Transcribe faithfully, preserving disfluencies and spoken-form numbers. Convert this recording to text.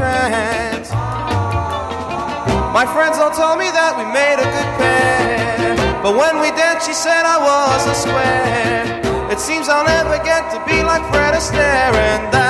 trance. My friends all told me that we made a good pair, but when we danced she said I was a square. It seems I'll never get to be like Fred Astaire, and that